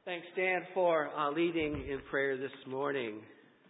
Thanks, Dan, for leading in prayer this morning.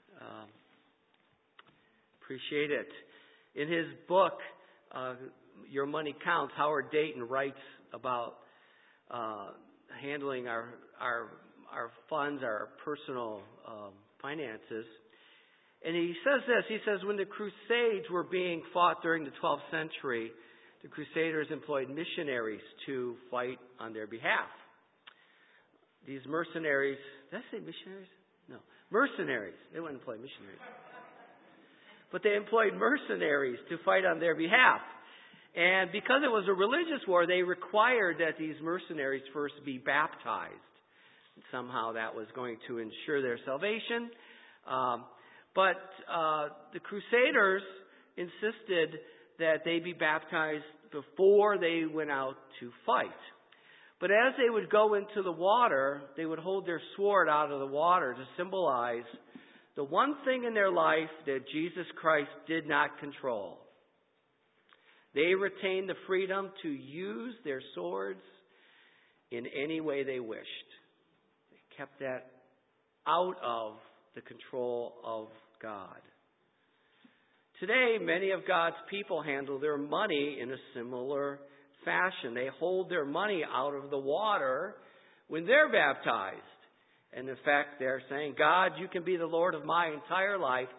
Appreciate it. In his book, Your Money Counts, Howard Dayton writes about handling our funds, our personal finances. And he says this, he says, when the Crusades were being fought during the 12th century, the Crusaders employed missionaries to fight on their behalf. These mercenaries, did I say missionaries? No. Mercenaries. They wouldn't employ missionaries. But they employed mercenaries to fight on their behalf. And because it was a religious war, they required that these mercenaries first be baptized. Somehow that was going to ensure their salvation. But the Crusaders insisted that they be baptized before they went out to fight. But as they would go into the water, they would hold their sword out of the water to symbolize the one thing in their life that Jesus Christ did not control. They retained the freedom to use their swords in any way they wished. They kept that out of the control of God. Today, many of God's people handle their money in a similar fashion. They hold their money out of the water when they're baptized. And in fact, they're saying, God, you can be the Lord of my entire life,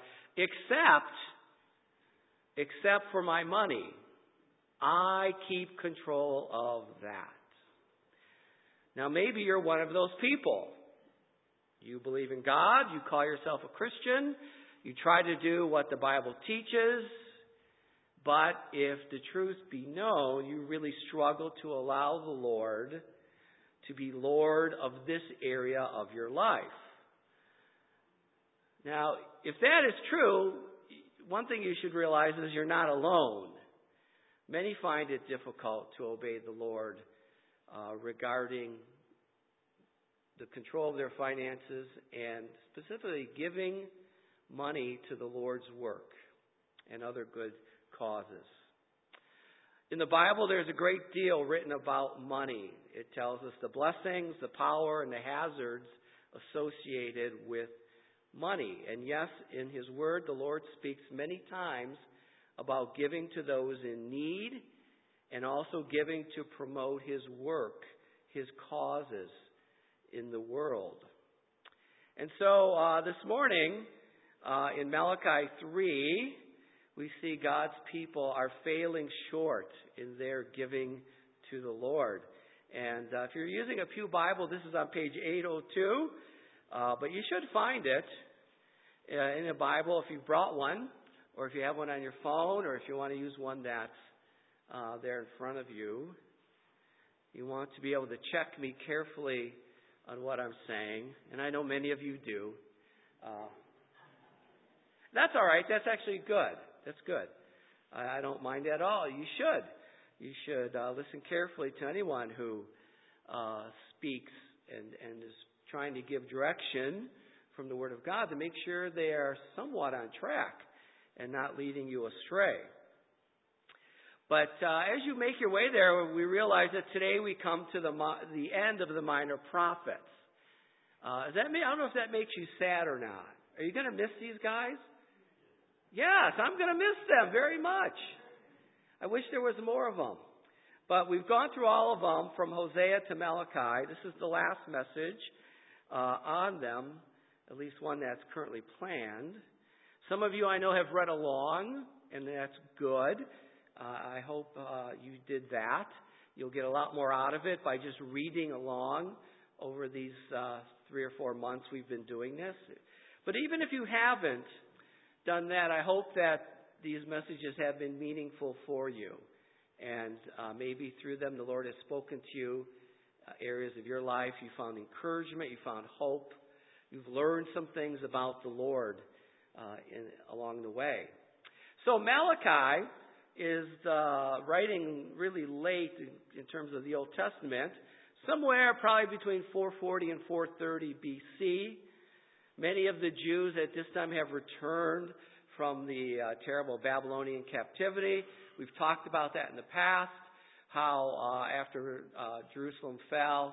except for my money. I keep control of that. Now, maybe you're one of those people. You believe in God. You call yourself a Christian. You try to do what the Bible teaches. But if the truth be known, you really struggle to allow the Lord to be Lord of this area of your life. Now, if that is true, one thing you should realize is you're not alone. Many find it difficult to obey the Lord regarding the control of their finances and specifically giving money to the Lord's work and other good causes. In the Bible, there's a great deal written about money. It tells us the blessings, the power, and the hazards associated with money. And yes, in His Word, the Lord speaks many times about giving to those in need and also giving to promote His work, His causes in the world. And so this morning, in Malachi 3, we see God's people are failing short in their giving to the Lord. And if you're using a Pew Bible, this is on page 802. But you should find it in a Bible if you brought one, or if you have one on your phone, or if you want to use one that's there in front of you. You want to be able to check me carefully on what I'm saying. And I know many of you do. That's all right. That's actually good. That's good. I don't mind at all. You should. You should listen carefully to anyone who speaks and is trying to give direction from the Word of God to make sure they are somewhat on track and not leading you astray. But as you make your way there, we realize that today we come to the end of the minor prophets. I don't know if that makes you sad or not. Are you going to miss these guys? Yes, I'm going to miss them very much. I wish there was more of them. But we've gone through all of them from Hosea to Malachi. This is the last message on them, at least one that's currently planned. Some of you I know have read along, and that's good. I hope you did that. You'll get a lot more out of it by just reading along over these 3 or 4 months we've been doing this. But even if you haven't done that, I hope that these messages have been meaningful for you. And maybe through them the Lord has spoken to you, areas of your life. You found encouragement, you found hope. You've learned some things about the Lord along the way. So Malachi is writing really late in terms of the Old Testament, somewhere probably between 440 and 430 BC. Many of the Jews at this time have returned from the terrible Babylonian captivity. We've talked about that in the past, how after Jerusalem fell,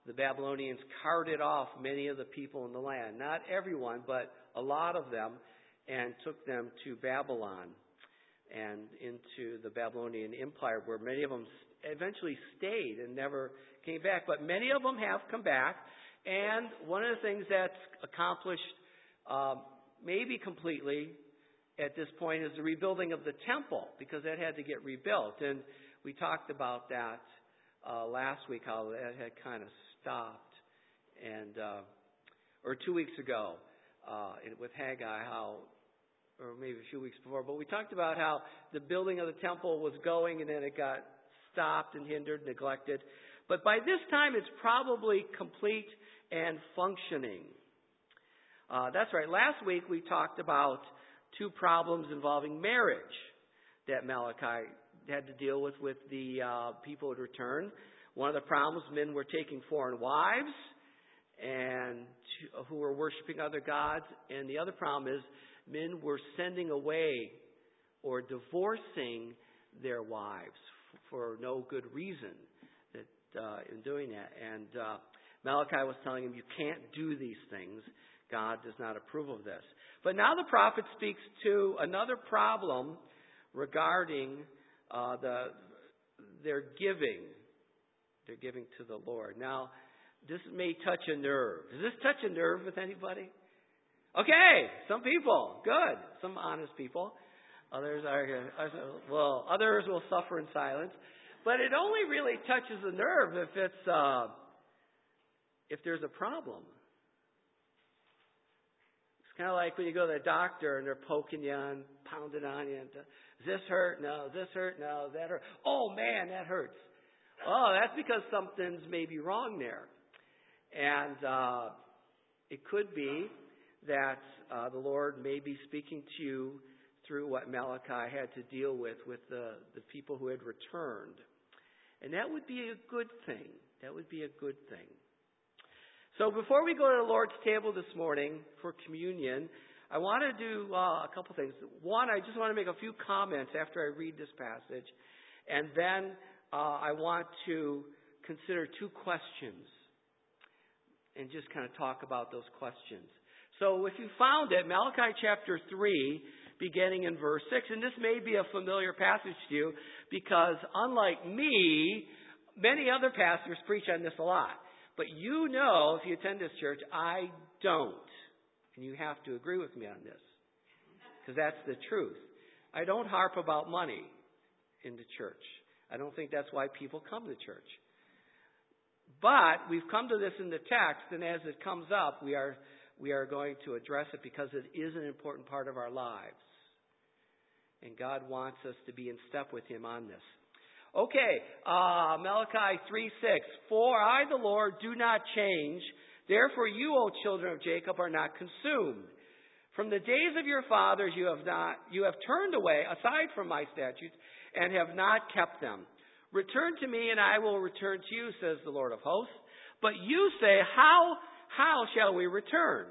the Babylonians carted off many of the people in the land. Not everyone, but a lot of them, and took them to Babylon and into the Babylonian Empire, where many of them eventually stayed and never came back. But many of them have come back, and one of the things that's accomplished maybe completely at this point is the rebuilding of the temple, because that had to get rebuilt. And we talked about that last week, how that had kind of stopped, and or 2 weeks ago with Haggai, how, or maybe a few weeks before, but we talked about how the building of the temple was going, and then it got stopped and hindered, neglected. But by this time, it's probably complete and functioning. That's right. Last week, we talked about two problems involving marriage that Malachi had to deal with the people who had returned. One of the problems, men were taking foreign wives and who were worshiping other gods. And the other problem is men were sending away or divorcing their wives for no good reason in doing that. And Malachi was telling him, you can't do these things. God does not approve of this. But now the prophet speaks to another problem regarding their giving. They're giving to the Lord. Now, this may touch a nerve. Does this touch a nerve with anybody? Okay, some people. Good. Some honest people. Others others will suffer in silence. But it only really touches the nerve if there's a problem. It's kind of like when you go to the doctor and they're poking you and pounding on you. Does this hurt? No. Does this hurt? No. Does that hurt? Oh, man, that hurts. Oh, that's because something's maybe wrong there. And it could be that the Lord may be speaking to you through what Malachi had to deal with the people who had returned. And that would be a good thing. That would be a good thing. So before we go to the Lord's table this morning for communion, I want to do a couple things. One, I just want to make a few comments after I read this passage. And then I want to consider two questions and just kind of talk about those questions. So if you found it, Malachi chapter 3, beginning in verse 6, and this may be a familiar passage to you because unlike me, many other pastors preach on this a lot. But you know, if you attend this church, I don't. And you have to agree with me on this because that's the truth. I don't harp about money in the church. I don't think that's why people come to church. But we've come to this in the text, and as it comes up, we are going to address it because it is an important part of our lives. And God wants us to be in step with Him on this. Okay, Malachi 3:6. For I, the Lord, do not change. Therefore you, O children of Jacob, are not consumed. From the days of your fathers you have turned away aside from my statutes and have not kept them. Return to me, and I will return to you, says the Lord of hosts. But you say, how shall we return?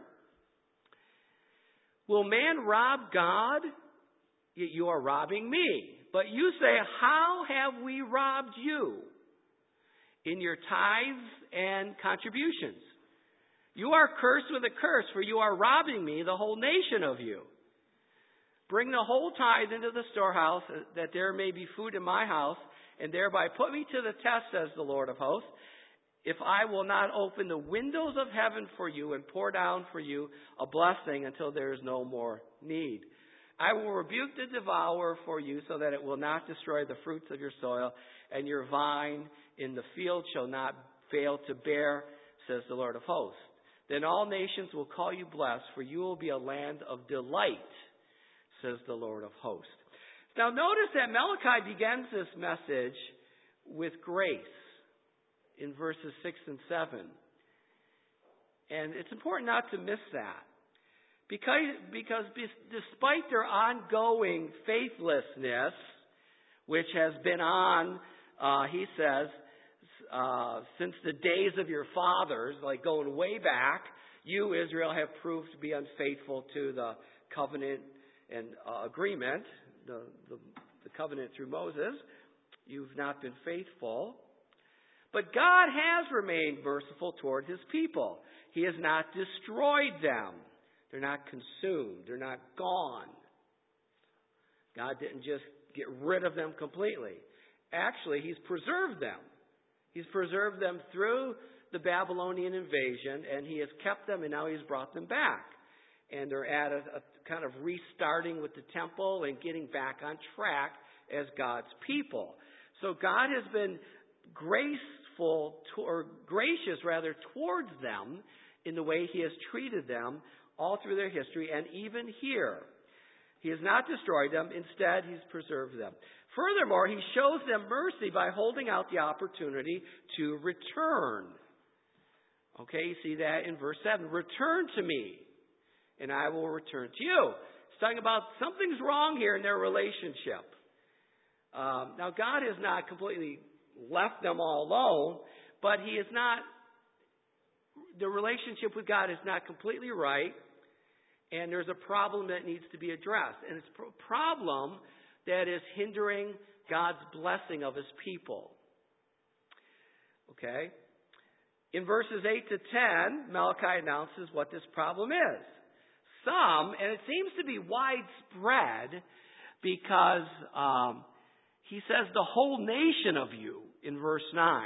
Will man rob God? Yet you are robbing me. But you say, how have we robbed you? In your tithes and contributions. You are cursed with a curse, for you are robbing me, the whole nation of you. Bring the whole tithe into the storehouse, that there may be food in my house, and thereby put me to the test, says the Lord of hosts, if I will not open the windows of heaven for you and pour down for you a blessing until there is no more need. I will rebuke the devourer for you so that it will not destroy the fruits of your soil, and your vine in the field shall not fail to bear, says the Lord of hosts. Then all nations will call you blessed, for you will be a land of delight, says the Lord of hosts. Now notice that Malachi begins this message with grace in verses 6 and 7. And it's important not to miss that. Because despite their ongoing faithlessness, which has been on, he says, since the days of your fathers, like going way back, you, Israel, have proved to be unfaithful to the covenant and agreement, the covenant through Moses. You've not been faithful. But God has remained merciful toward his people. He has not destroyed them. They're not consumed. They're not gone. God didn't just get rid of them completely. Actually, he's preserved them. He's preserved them through the Babylonian invasion, and he has kept them, and now he's brought them back. And they're at a kind of restarting with the temple and getting back on track as God's people. So God has been gracious towards them in the way he has treated them all through their history, and even here. He has not destroyed them. Instead, he's preserved them. Furthermore, he shows them mercy by holding out the opportunity to return. Okay, you see that in verse 7. Return to me, and I will return to you. It's talking about something's wrong here in their relationship. Now, God has not completely left them all alone, but he is not, the relationship with God is not completely right, and there's a problem that needs to be addressed. And it's a problem that is hindering God's blessing of his people. Okay? In verses 8 to 10, Malachi announces what this problem is. Some, and it seems to be widespread, because he says the whole nation of you in verse 9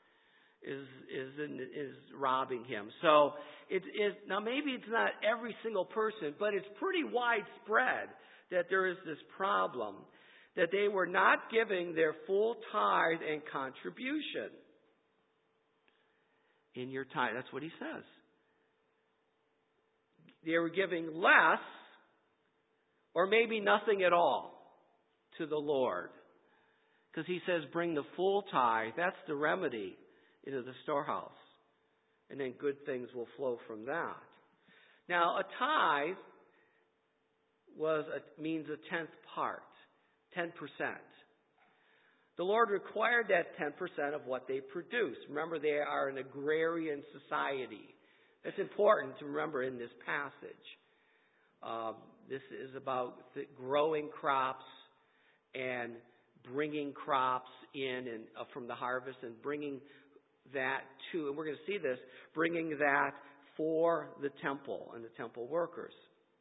is robbing him. So now maybe it's not every single person, but it's pretty widespread that there is this problem that they were not giving their full tithe and contribution in your tithe. That's what he says. They were giving less or maybe nothing at all to the Lord. Because he says, bring the full tithe. That's the remedy into the storehouse. And then good things will flow from that. Now, a tithe means a 10th part, 10%. The Lord required that 10% of what they produce. Remember, they are an agrarian society. That's important to remember in this passage. This is about growing crops and bringing crops in and from the harvest and bringing that to, and we're going to see this, bringing that for the temple and the temple workers.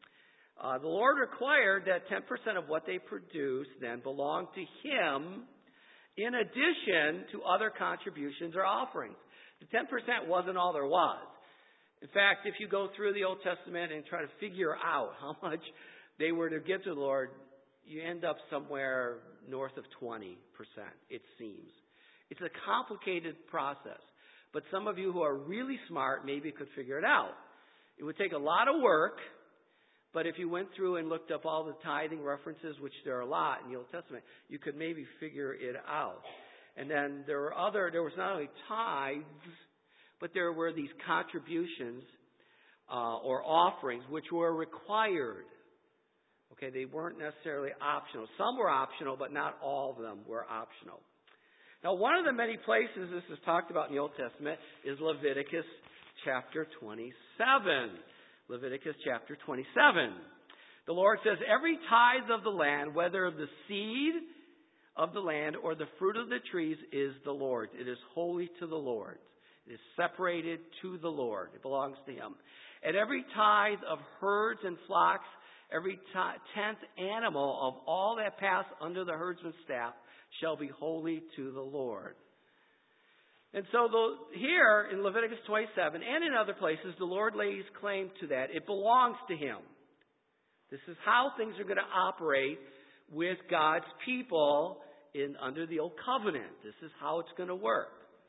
The Lord required that 10% of what they produce then belong to him in addition to other contributions or offerings. The 10% wasn't all there was. In fact, if you go through the Old Testament and try to figure out how much they were to give to the Lord, you end up somewhere north of 20%, it seems. It's a complicated process. But some of you who are really smart maybe could figure it out. It would take a lot of work, but if you went through and looked up all the tithing references, which there are a lot in the Old Testament, you could maybe figure it out. And then there was not only tithes, but there were these contributions or offerings which were required. Okay, they weren't necessarily optional. Some were optional, but not all of them were optional. Now, one of the many places this is talked about in the Old Testament is Leviticus chapter 27. Leviticus chapter 27. The Lord says, every tithe of the land, whether of the seed of the land or the fruit of the trees, is the Lord's. It is holy to the Lord. It is separated to the Lord. It belongs to him. And every tithe of herds and flocks, every 10th animal of all that pass under the herdsman's staff shall be holy to the Lord. And so here in Leviticus 27 and in other places, the Lord lays claim to that. It belongs to him. This is how things are going to operate with God's people under the Old Covenant. This is how it's going to work.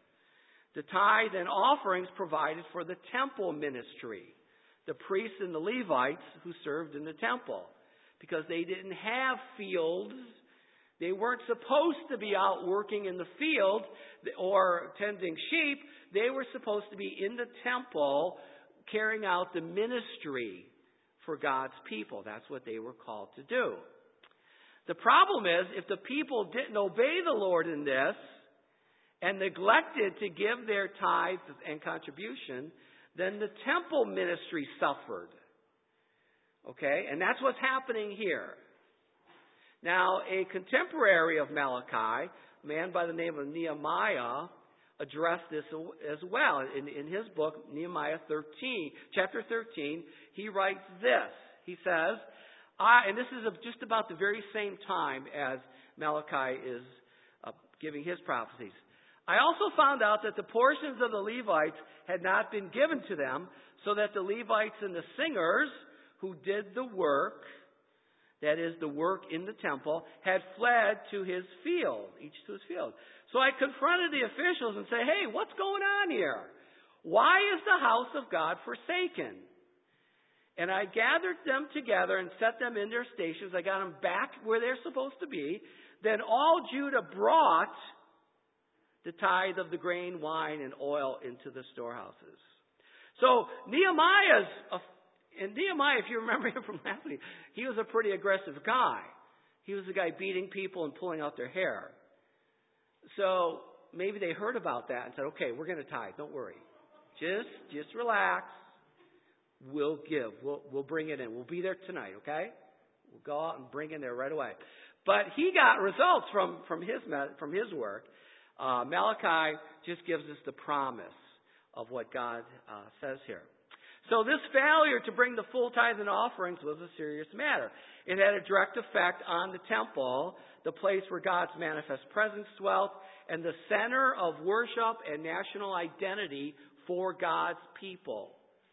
The tithe and offerings provided for the temple ministry, the priests and the Levites who served in the temple, because they didn't have fields. They weren't supposed to be out working in the field or tending sheep. They were supposed to be in the temple carrying out the ministry for God's people. That's what they were called to do. The problem is, if the people didn't obey the Lord in this and neglected to give their tithes and contribution, then the temple ministry suffered. Okay? And that's what's happening here. Now, a contemporary of Malachi, a man by the name of Nehemiah, address this as well. In his book, Nehemiah chapter 13, he writes this. He says, and this is just about the very same time as Malachi is giving his prophecies. I also found out that the portions of the Levites had not been given to them, so that the Levites and the singers who did the work, that is, the work in the temple, had fled to his field, each to his field. So I confronted the officials and said, hey, what's going on here? Why is the house of God forsaken? And I gathered them together and set them in their stations. I got them back where they're supposed to be. Then all Judah brought the tithe of the grain, wine, and oil into the storehouses. So Nehemiah, if you remember him from last week, he was a pretty aggressive guy. He was the guy beating people and pulling out their hair. So maybe they heard about that and said, okay, we're going to tithe. Don't worry. Just relax. We'll give. We'll bring it in. We'll be there tonight, okay? We'll go out and bring in there right away. But he got results from his work. Malachi just gives us the promise of what God says here. So this failure to bring the full tithe and offerings was a serious matter. It had a direct effect on the temple, the place where God's manifest presence dwelt, and the center of worship and national identity for God's people.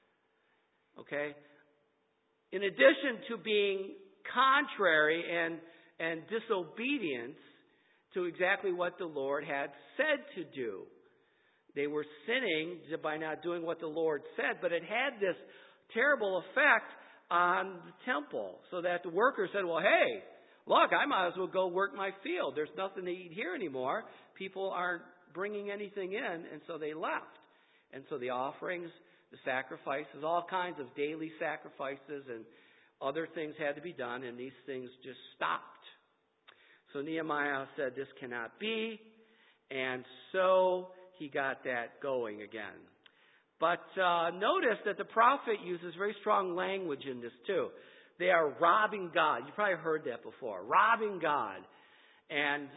Okay? In addition to being contrary and disobedient to exactly what the Lord had said to do. They were sinning by not doing what the Lord said, but it had this terrible effect on the temple, so that the workers said, well, hey, look, I might as well go work my field. There's nothing to eat here anymore. People aren't bringing anything in, and so they left. And so the offerings, the sacrifices, all kinds of daily sacrifices and other things had to be done, and these things just stopped. So Nehemiah said, this cannot be, and so he got that going again. But notice that the prophet uses very strong language in this too. They are robbing God. You've probably heard that before. Robbing God. And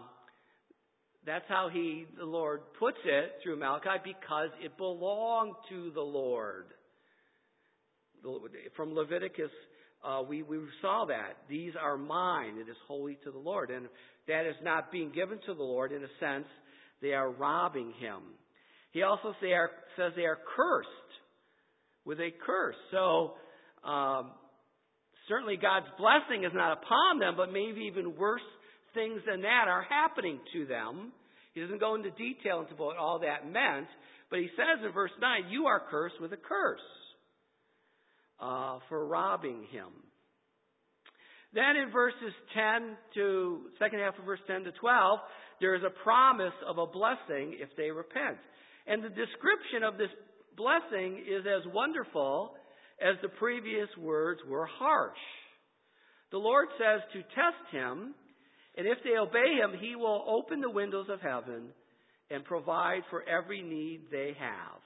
that's how the Lord puts it through Malachi, because it belonged to the Lord. From Leviticus, we saw that. These are mine. It is holy to the Lord. And that is not being given to the Lord. In a sense, they are robbing him. He also says they are cursed with a curse. So certainly God's blessing is not upon them, but maybe even worse things than that are happening to them. He doesn't go into detail into what all that meant, but he says in verse 9, you are cursed with a curse for robbing him. Then in verses 10 to, second half of verse 10 to 12, there is a promise of a blessing if they repent. And the description of this blessing is as wonderful as the previous words were harsh. The Lord says to test him, and if they obey him, he will open the windows of heaven and provide for every need they have.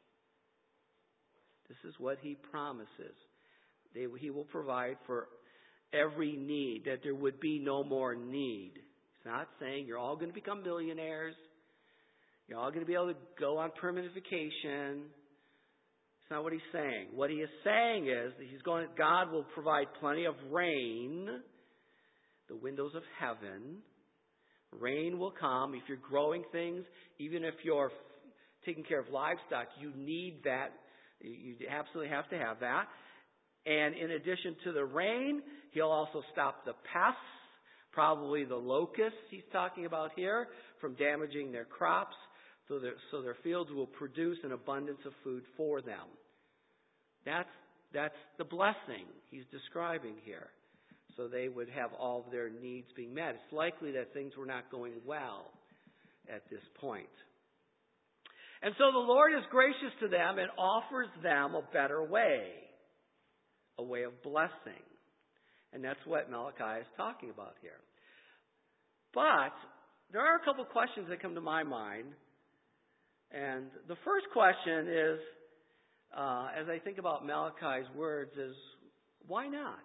This is what he promises. He will provide for every need, that there would be no more need. He's not saying you're all going to become millionaires. You're all going to be able to go on permanent vacation. It's not what he's saying. What he is saying is that God will provide plenty of rain, the windows of heaven. Rain will come. If you're growing things, even if you're taking care of livestock, you need that. You absolutely have to have that. And in addition to the rain, he'll also stop the pests, probably the locusts he's talking about here, from damaging their crops, so their fields will produce an abundance of food for them. That's the blessing he's describing here. So they would have all of their needs being met. It's likely that things were not going well at this point. And so the Lord is gracious to them and offers them a better way, a way of blessing. And that's what Malachi is talking about here. But there are a couple questions that come to my mind. And the first question is, as I think about Malachi's words, is why not?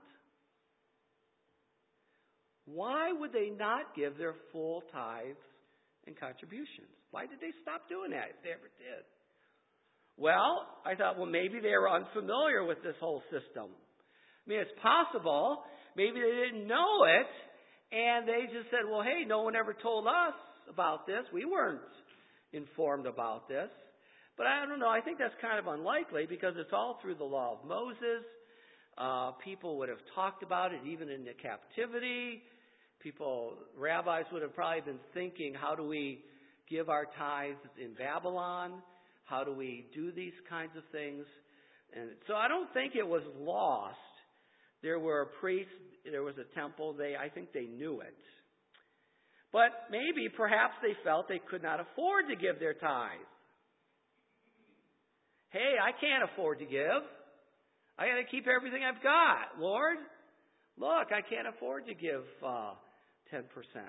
Why would they not give their full tithes and contributions? Why did they stop doing that if they ever did? Well, I thought, well, maybe they were unfamiliar with this whole system. I mean, it's possible. Maybe they didn't know it, and they just said, well, hey, no one ever told us about this. We weren't informed about this. But I don't know. I think that's kind of unlikely because it's all through the law of Moses. People would have talked about it even in the captivity. Rabbis would have probably been thinking, how do we give our tithes in Babylon? How do we do these kinds of things? And so I don't think it was lost. There were priests, there was a temple, I think they knew it. But maybe, perhaps they felt they could not afford to give their tithe. Hey, I can't afford to give. I got to keep everything I've got. Lord, look, I can't afford to give 10%.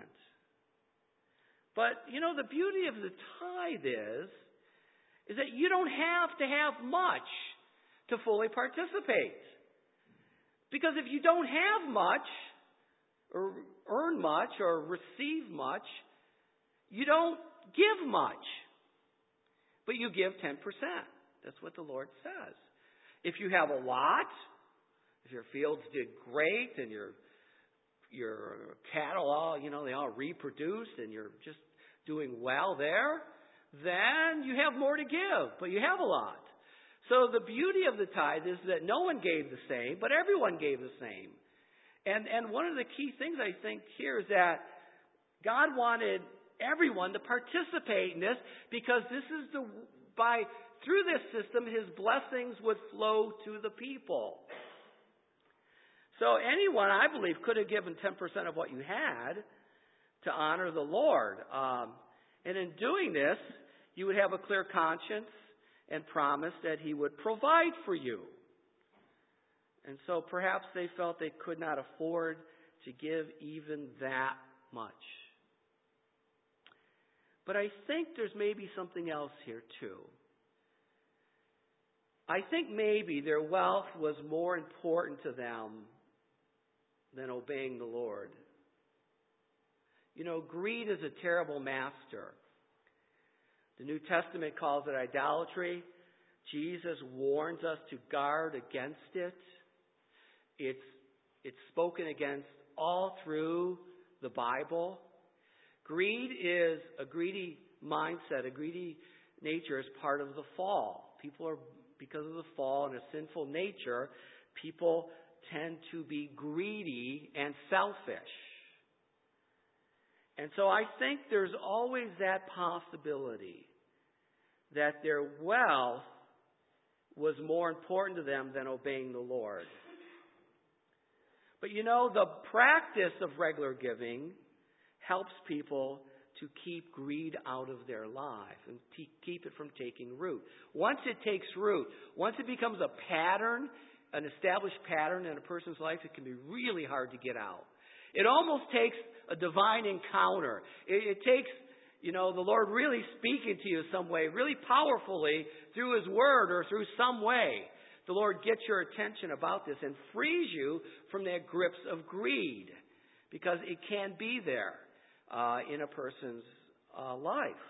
But, the beauty of the tithe is that you don't have to have much to fully participate. Because if you don't have much, or earn much, or receive much, you don't give much. But you give 10%. That's what the Lord says. If you have a lot, if your fields did great and your cattle all, they all reproduced and you're just doing well there, then you have more to give, but you have a lot. So the beauty of the tithe is that no one gave the same, but everyone gave the same. And one of the key things I think here is that God wanted everyone to participate in this because this is through this system, His blessings would flow to the people. So anyone, I believe, could have given 10% of what you had to honor the Lord. And in doing this, you would have a clear conscience and promise that He would provide for you. And so perhaps they felt they could not afford to give even that much. But I think there's maybe something else here too. I think maybe their wealth was more important to them than obeying the Lord. Greed is a terrible master. The New Testament calls it idolatry. Jesus warns us to guard against it. It's spoken against all through the Bible. Greed is a greedy mindset, a greedy nature is part of the fall. Because of the fall and a sinful nature, people tend to be greedy and selfish. And so I think there's always that possibility that their wealth was more important to them than obeying the Lord. But the practice of regular giving helps people to keep greed out of their life and to keep it from taking root. Once it takes root, once it becomes a pattern, an established pattern in a person's life, it can be really hard to get out. It almost takes a divine encounter. It takes, the Lord really speaking to you some way, really powerfully through His Word or through some way. The Lord gets your attention about this and frees you from the grips of greed because it can be there in a person's life.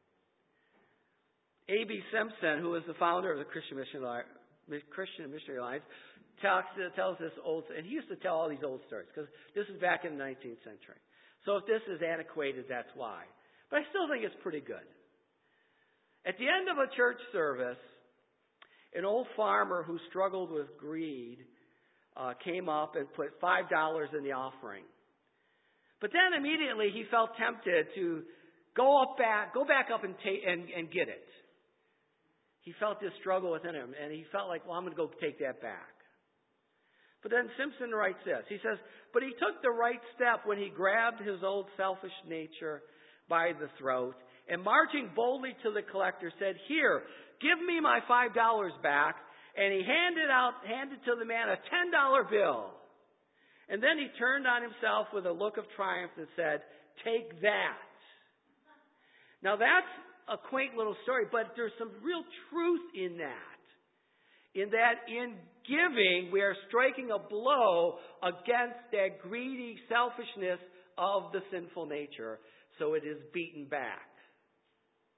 A.B. Simpson, who is the founder of the Christian Missionary Alliance, tells this and he used to tell all these old stories because this is back in the 19th century. So if this is antiquated, that's why. But I still think it's pretty good. At the end of a church service, an old farmer who struggled with greed came up and put $5 in the offering. But then immediately he felt tempted to go back up and get it. He felt this struggle within him, and he felt like, well, I'm going to go take that back. But then Simpson writes this. He says, but he took the right step when he grabbed his old selfish nature by the throat and marching boldly to the collector said, here, give me my $5 back. And he handed to the man a $10 bill. And then he turned on himself with a look of triumph and said, take that. Now that's a quaint little story, but there's some real truth in that. In that in giving, we are striking a blow against that greedy selfishness of the sinful nature. So it is beaten back.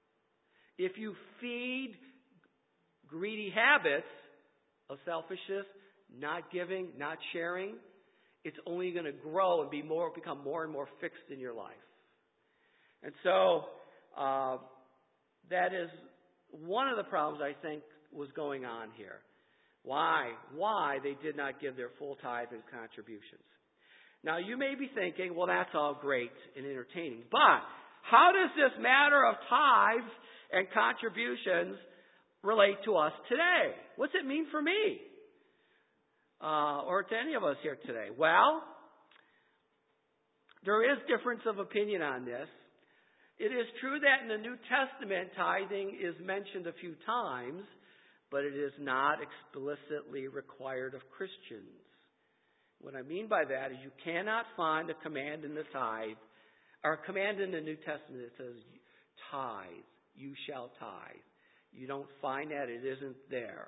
If you feed greedy habits of selfishness, not giving, not sharing, it's only going to grow and become more and more fixed in your life. And so that is one of the problems I think was going on here. Why they did not give their full tithe and contributions. Now you may be thinking, well, that's all great and entertaining, but how does this matter of tithes and contributions relate to us today? What's it mean for me? Or to any of us here today? Well, there is difference of opinion on this. It is true that in the New Testament, tithing is mentioned a few times, but it is not explicitly required of Christians. What I mean by that is you cannot find a command in the tithe, or a command in the New Testament that says, tithe, you shall tithe. You don't find that. It isn't there.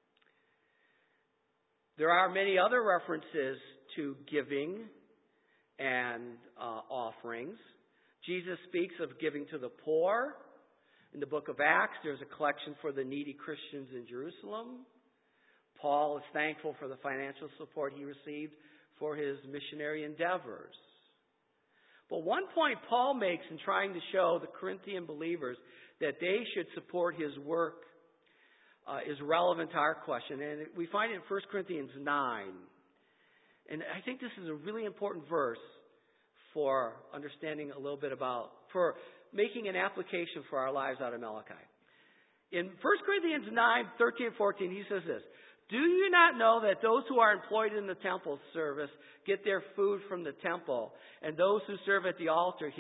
There are many other references to giving and offerings. Jesus speaks of giving to the poor. In the book of Acts, there's a collection for the needy Christians in Jerusalem. Paul is thankful for the financial support he received for his missionary endeavors. But one point Paul makes in trying to show the Corinthian believers that they should support his work is relevant to our question. And we find it in 1 Corinthians 9. And I think this is a really important verse for understanding a little bit for making an application for our lives out of Malachi. In 1 Corinthians 9, 13 and 14, he says this, do you not know that those who are employed in the temple service get their food from the temple, and those who serve at the altar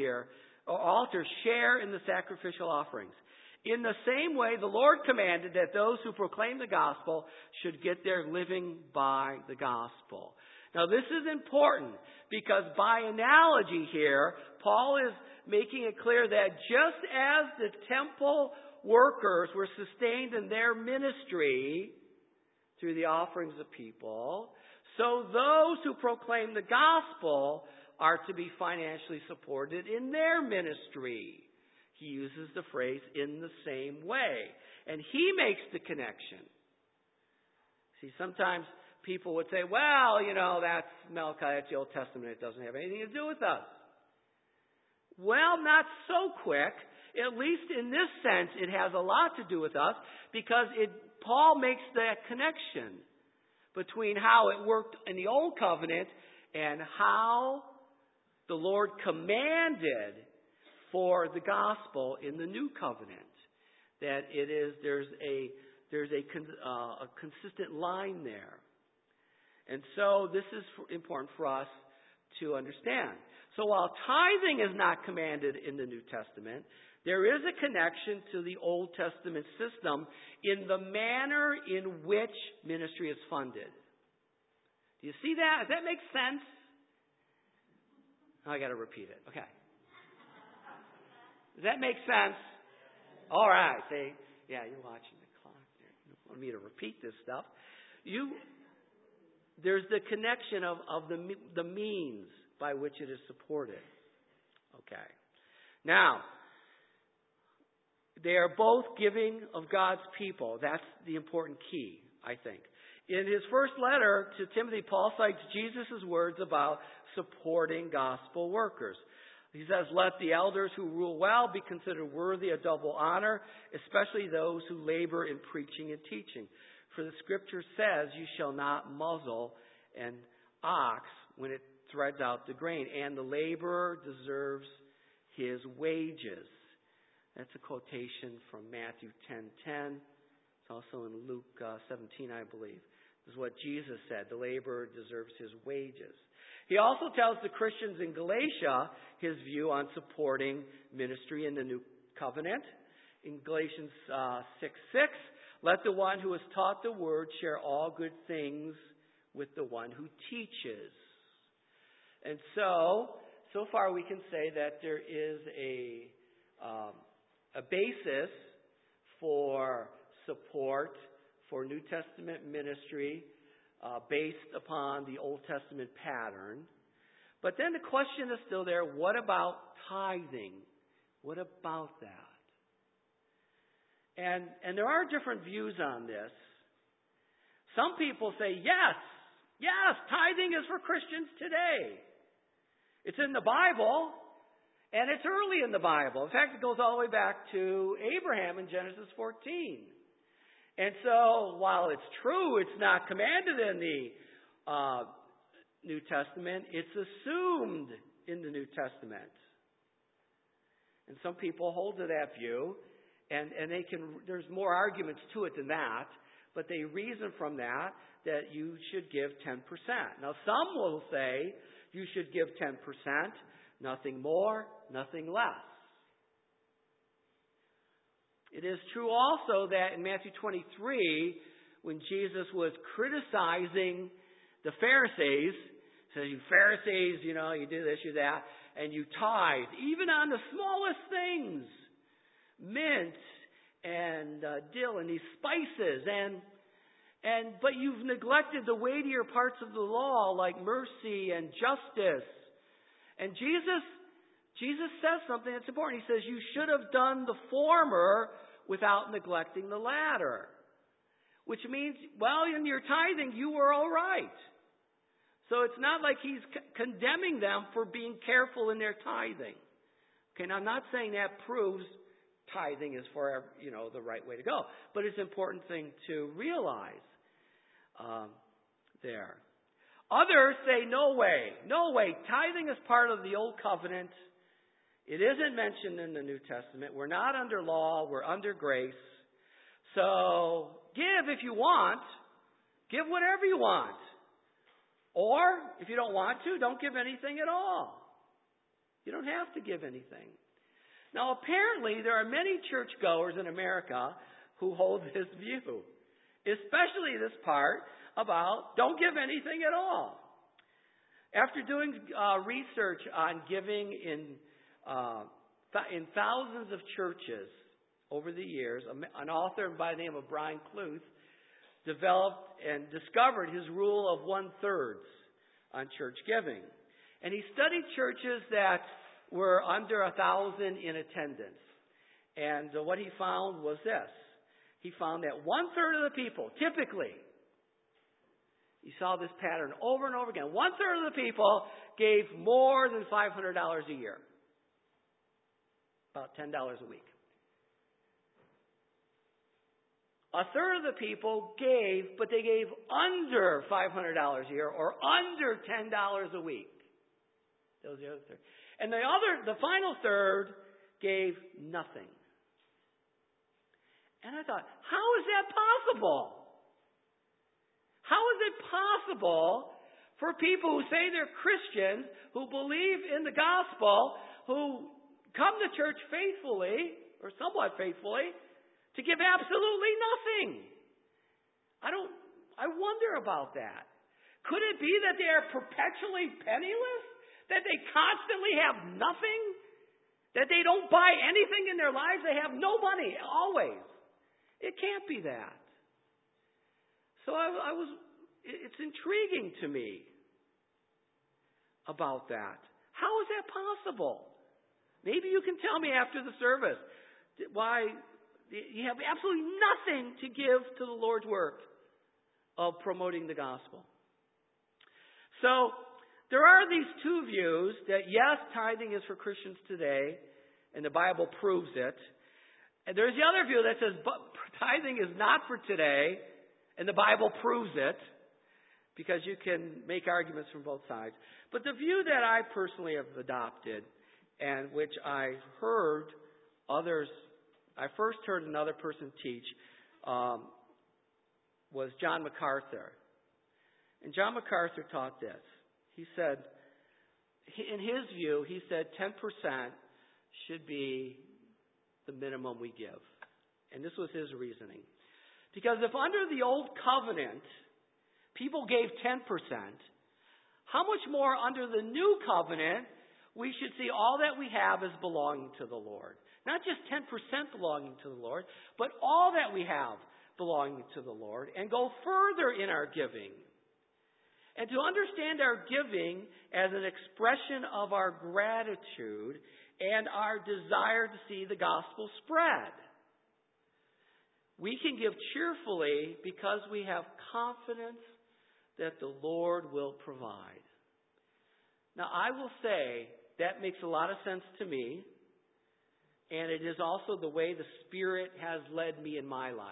share in the sacrificial offerings? In the same way, the Lord commanded that those who proclaim the gospel should get their living by the gospel. Now, this is important because by analogy here, Paul is making it clear that just as the temple workers were sustained in their ministry through the offerings of people, so those who proclaim the gospel are to be financially supported in their ministry. He uses the phrase in the same way. And he makes the connection. See, sometimes people would say, well, that's Malachi, that's the Old Testament. It doesn't have anything to do with us. Well, not so quick. At least in this sense, it has a lot to do with us because Paul makes that connection between how it worked in the Old Covenant and how the Lord commanded for the gospel in the New Covenant. That there's a consistent line there. And so this is important for us to understand. So while tithing is not commanded in the New Testament, there is a connection to the Old Testament system in the manner in which ministry is funded. Do you see that? Does that make sense? I got to repeat it. Okay. Does that make sense? All right. See? Yeah, you're watching the clock there. You don't want me to repeat this stuff. There's the connection of the means by which it is supported. Okay. Now, they are both giving of God's people. That's the important key, I think. In his first letter to Timothy, Paul cites Jesus' words about supporting gospel workers. He says, let the elders who rule well be considered worthy of double honor, especially those who labor in preaching and teaching. For the scripture says, you shall not muzzle an ox when it threads out the grain, and the laborer deserves his wages. That's a quotation from Matthew 10:10. It's also in Luke 17, I believe. This is what Jesus said. The laborer deserves his wages. He also tells the Christians in Galatia his view on supporting ministry in the New Covenant. In Galatians 6:6, let the one who has taught the word share all good things with the one who teaches. And so far we can say that there is a basis for support for New Testament ministry based upon the Old Testament pattern. But then the question is still there, what about tithing? What about that? And there are different views on this. Some people say, yes, tithing is for Christians today. It's in the Bible, and it's early in the Bible. In fact, it goes all the way back to Abraham in Genesis 14. And so, while it's true, it's not commanded in the New Testament, it's assumed in the New Testament. And some people hold to that view, and there's more arguments to it than that, but they reason from that you should give 10%. Now, some will say you should give 10%, nothing more, nothing less. It is true also that in Matthew 23, when Jesus was criticizing the Pharisees, says, you Pharisees, you do this, you that, and you tithe, even on the smallest things, mint and dill and these spices, but you've neglected the weightier parts of the law like mercy and justice. And Jesus says something that's important. He says, you should have done the former without neglecting the latter. Which means, well, in your tithing, you were all right. So it's not like he's condemning them for being careful in their tithing. Okay, now I'm not saying that proves tithing is for, the right way to go. But it's an important thing to realize there. Others say, no way. Tithing is part of the Old Covenant. It isn't mentioned in the New Testament. We're not under law. We're under grace. So give if you want. Give whatever you want. Or, if you don't want to, don't give anything at all. You don't have to give anything. Now, apparently, there are many churchgoers in America who hold this view. Especially this part about don't give anything at all. After doing research on giving in thousands of churches over the years, an author by the name of Brian Kluth developed and discovered his rule of 1/3 on church giving. And he studied churches that were under 1,000 in attendance. And what he found was this. He found that 1/3 of the people, typically, he saw this pattern over and over again, 1/3 of the people gave more than $500 a year. About $10 a week. 1/3 of the people gave, but they gave under $500 a year or under $10 a week. That was the other third. And the final third gave nothing. And I thought, how is that possible? How is it possible for people who say they're Christians, who believe in the gospel, who come to church faithfully, or somewhat faithfully, to give absolutely nothing? I wonder about that. Could it be that they are perpetually penniless? That they constantly have nothing? That they don't buy anything in their lives? They have no money, always. It can't be that. So it's intriguing to me about that. How is that possible? Maybe you can tell me after the service why you have absolutely nothing to give to the Lord's work of promoting the gospel. So there are these two views that yes, tithing is for Christians today, and the Bible proves it. And there's the other view that says tithing is not for today, and the Bible proves it, because you can make arguments from both sides. But the view that I personally have adopted, and which I first heard another person teach, was John MacArthur. And John MacArthur taught this. He said, in his view, 10% should be the minimum we give. And this was his reasoning. Because if under the old covenant, people gave 10%, how much more under the new covenant, we should see all that we have as belonging to the Lord. Not just 10% belonging to the Lord, but all that we have belonging to the Lord, and go further in our giving. And to understand our giving as an expression of our gratitude and our desire to see the gospel spread. We can give cheerfully because we have confidence that the Lord will provide. Now, I will say that makes a lot of sense to me, and it is also the way the Spirit has led me in my life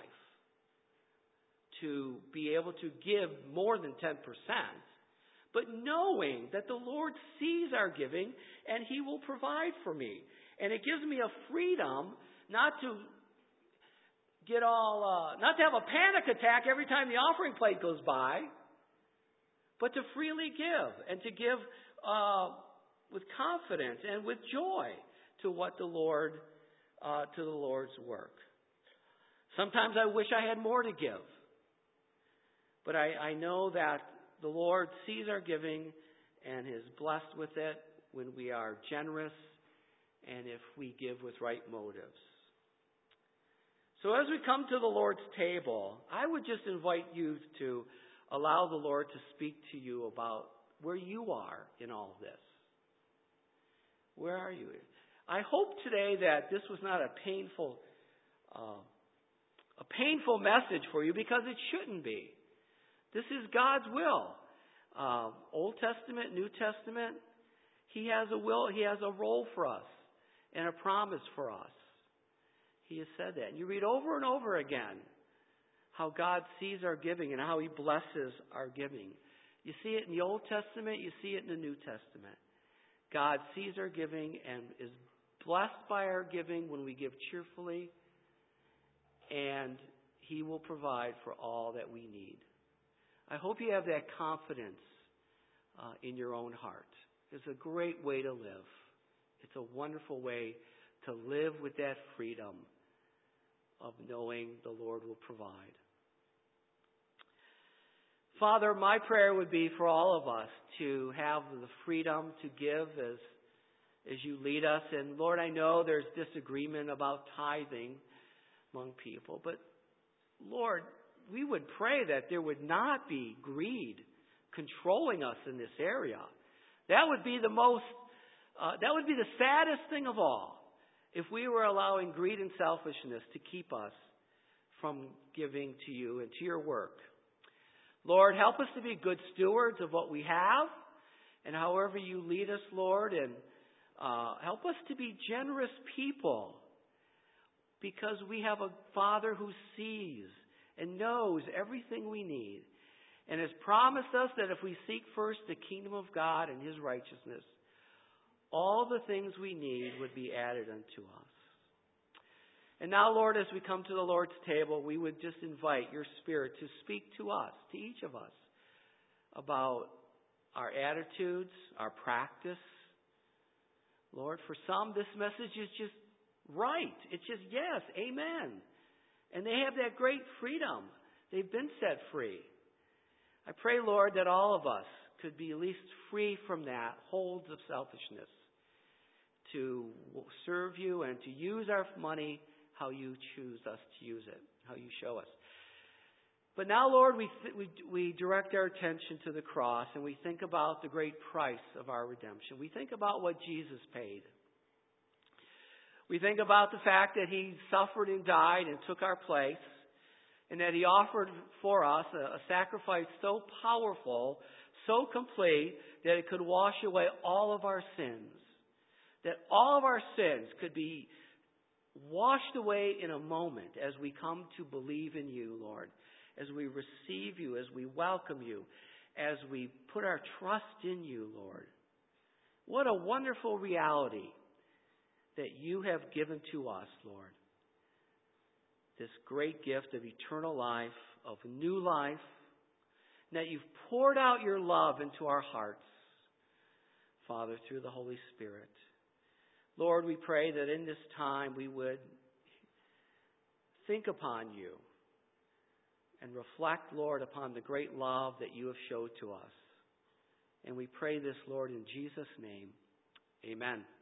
to be able to give more than 10%, but knowing that the Lord sees our giving and He will provide for me. And it gives me a freedom not to not to have a panic attack every time the offering plate goes by, but to freely give and to give with confidence and with joy to what the Lord, to the Lord's work. Sometimes I wish I had more to give, but I know that the Lord sees our giving and is blessed with it when we are generous and if we give with right motives. So as we come to the Lord's table, I would just invite you to allow the Lord to speak to you about where you are in all of this. Where are you? I hope today that this was not a painful message for you, because it shouldn't be. This is God's will. Old Testament, New Testament, He has a will, He has a role for us and a promise for us. He has said that. And you read over and over again how God sees our giving and how He blesses our giving. You see it in the Old Testament, you see it in the New Testament. God sees our giving and is blessed by our giving when we give cheerfully, and He will provide for all that we need. I hope you have that confidence in your own heart. It's a great way to live. It's a wonderful way to live with that freedom of knowing the Lord will provide. Father, my prayer would be for all of us to have the freedom to give as you lead us. And Lord, I know there's disagreement about tithing among people, but Lord, we would pray that there would not be greed controlling us in this area. That would be the saddest thing of all, if we were allowing greed and selfishness to keep us from giving to you and to your work. Lord, help us to be good stewards of what we have, and however you lead us, Lord, and help us to be generous people, because we have a Father who sees and knows everything we need, and has promised us that if we seek first the kingdom of God and His righteousness, all the things we need would be added unto us. And now, Lord, as we come to the Lord's table, we would just invite your Spirit to speak to us, to each of us, about our attitudes, our practice. Lord, for some, this message is just right. It's just yes, amen. And they have that great freedom. They've been set free. I pray, Lord, that all of us could be at least free from that holds of selfishness, to serve you and to use our money how you choose us to use it, how you show us. But now, Lord, we direct our attention to the cross, and we think about the great price of our redemption. We think about what Jesus paid. We think about the fact that He suffered and died and took our place, and that He offered for us a sacrifice so powerful, so complete, that it could wash away all of our sins. That all of our sins could be washed away in a moment as we come to believe in you, Lord. As we receive you, as we welcome you, as we put our trust in you, Lord. What a wonderful reality that you have given to us, Lord. This great gift of eternal life, of new life, and that you've poured out your love into our hearts, Father, through the Holy Spirit. Lord, we pray that in this time we would think upon you and reflect, Lord, upon the great love that you have showed to us. And we pray this, Lord, in Jesus' name. Amen.